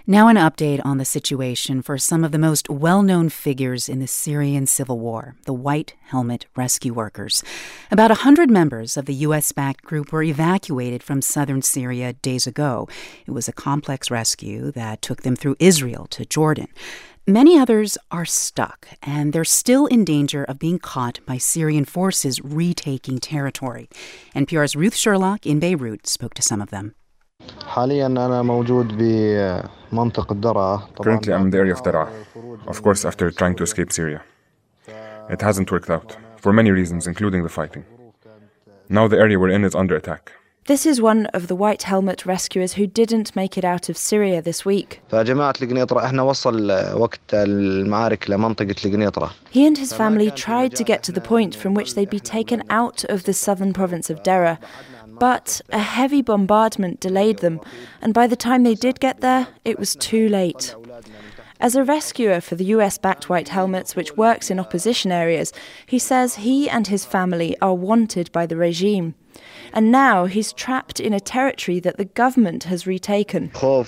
Now an update on the situation for some of the most well-known figures in the Syrian civil war, the White Helmet Rescue Workers. About 100 members of the U.S.-backed group were evacuated from southern Syria days ago. It was a complex rescue that took them through Israel to Jordan. Many others are stuck, and they're still in danger of being caught by Syrian forces retaking territory. NPR's Ruth Sherlock in Beirut spoke to some of them. Currently, I'm in the area of Daraa, of course, after trying to escape Syria. It hasn't worked out, for many reasons, including the fighting. Now the area we're in is under attack. This is one of the White Helmet rescuers who didn't make it out of Syria this week. He and his family tried to get to the point from which they'd be taken out of the southern province of Daraa. But a heavy bombardment delayed them, and by the time they did get there, it was too late. As a rescuer for the US-backed White Helmets, which works in opposition areas, he says he and his family are wanted by the regime. And now he's trapped in a territory that the government has retaken. The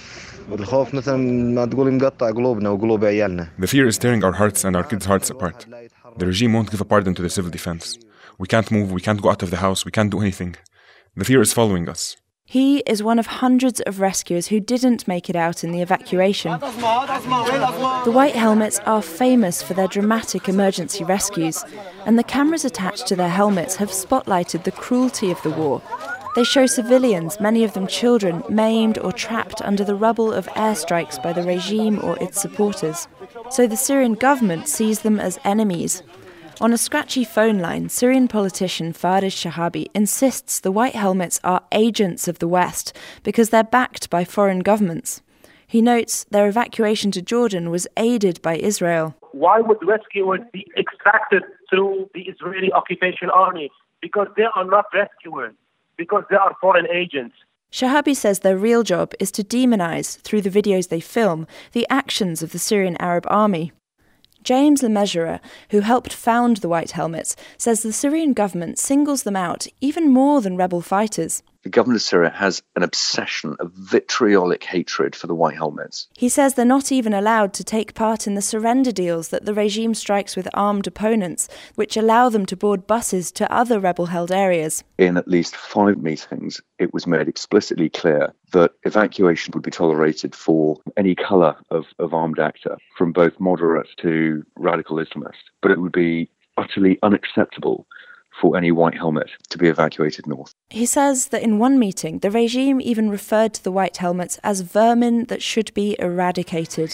fear is tearing our hearts and our kids' hearts apart. The regime won't give a pardon to the civil defense. We can't move, we can't go out of the house, we can't do anything. The fear is following us. He is one of hundreds of rescuers who didn't make it out in the evacuation. The White Helmets are famous for their dramatic emergency rescues, and the cameras attached to their helmets have spotlighted the cruelty of the war. They show civilians, many of them children, maimed or trapped under the rubble of airstrikes by the regime or its supporters. So the Syrian government sees them as enemies. On a scratchy phone line, Syrian politician Faris Shahabi insists the White Helmets are agents of the West because they're backed by foreign governments. He notes their evacuation to Jordan was aided by Israel. Why would rescuers be extracted through the Israeli occupation army? Because they are not rescuers, because they are foreign agents. Shahabi says their real job is to demonize, through the videos they film, the actions of the Syrian Arab army. James Lemessurier, who helped found the White Helmets, says the Syrian government singles them out even more than rebel fighters. The government of Syria has an obsession, a vitriolic hatred for the White Helmets. He says they're not even allowed to take part in the surrender deals that the regime strikes with armed opponents, which allow them to board buses to other rebel-held areas. In at least 5 meetings, it was made explicitly clear that evacuation would be tolerated for any colour of armed actor, from both moderate to radical Islamist, but it would be utterly unacceptable for any White Helmet to be evacuated north. He says that in one meeting, the regime even referred to the White Helmets as vermin that should be eradicated.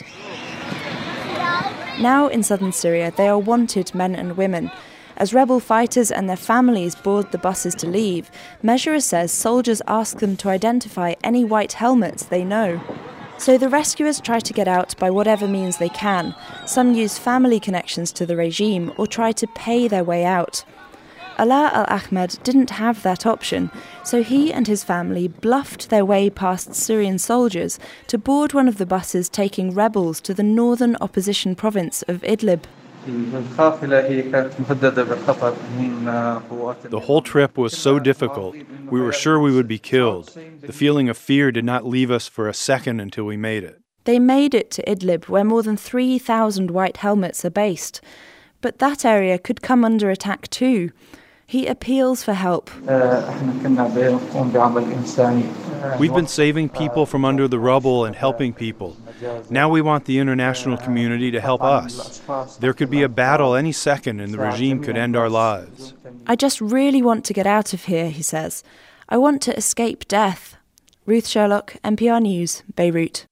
Now in southern Syria, they are wanted men and women. As rebel fighters and their families board the buses to leave, Lemessurier says soldiers ask them to identify any White Helmets they know. So the rescuers try to get out by whatever means they can. Some use family connections to the regime or try to pay their way out. Alaa Al-Ahmed didn't have that option, so he and his family bluffed their way past Syrian soldiers to board one of the buses taking rebels to the northern opposition province of Idlib. The whole trip was so difficult. We were sure we would be killed. The feeling of fear did not leave us for a second until we made it. They made it to Idlib, where more than 3,000 White Helmets are based. But that area could come under attack too. He appeals for help. We've been saving people from under the rubble and helping people. Now we want the international community to help us. There could be a battle any second and the regime could end our lives. I just really want to get out of here, he says. I want to escape death. Ruth Sherlock, NPR News, Beirut.